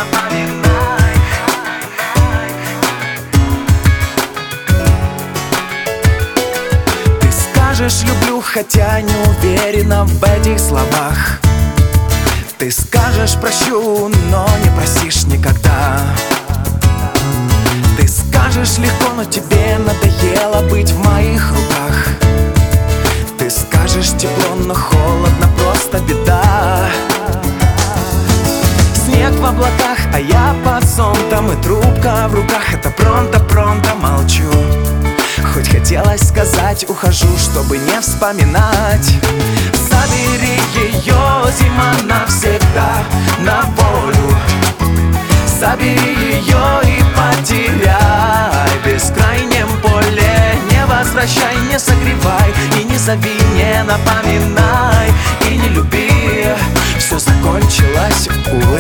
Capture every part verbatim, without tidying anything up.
напоминай. Ты скажешь люблю, хотя не уверена в этих словах. Ты скажешь прощу, но не простишь никогда. Ты скажешь легко, но тебе надоело быть в моих руках. Ты скажешь тепло, но холодно, просто беда. Снег в облаках, а я под зонтом, и трубка в руках. Это пронто-пронто молчу. Хоть хотелось сказать, ухожу, чтобы не вспоминать. Забери ее, зима, навсегда на волю. Забери ее и потеряй в бескрайнем поле. Не возвращай, не согревай и не зови, не напоминай. И не люби, все закончилось, увы.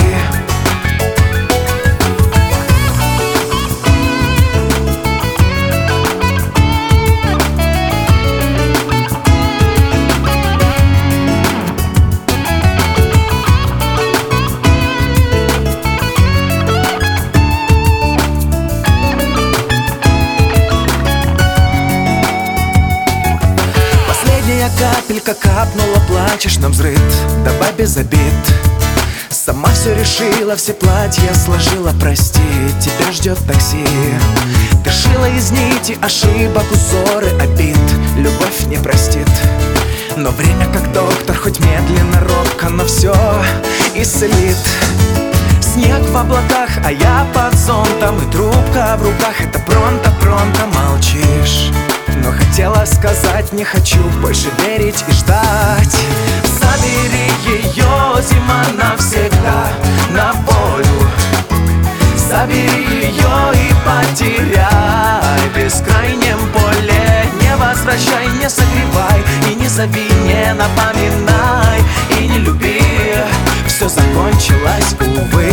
Капелька капнула, плачешь на взрыв. Добавь без обид. Сама все решила, все платья сложила, прости. Тебя ждет такси. Ты шила из нити ошибок, узоры обид. Любовь не простит. Но время как доктор, хоть медленно, робко, но все исцелит. Снег в облаках, а я под зонтом, и трубка в руках. Это пронто-пронто молчишь. Но хотела сказать, не хочу больше верить и ждать. Забери ее, зима, навсегда на волю. Забери ее и потеряй в бескрайнем поле. Не возвращай, не согревай и не зови, не напоминай. И не люби, все закончилось, увы.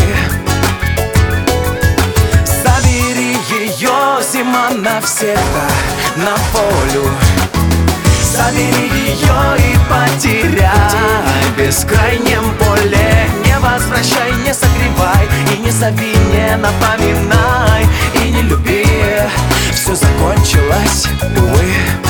Забери ее, зима, навсегда на волю. Забери ее и потеряй в бескрайнем поле. Не возвращай, не согревай и не зови, не напоминай. И не люби, все закончилось, увы.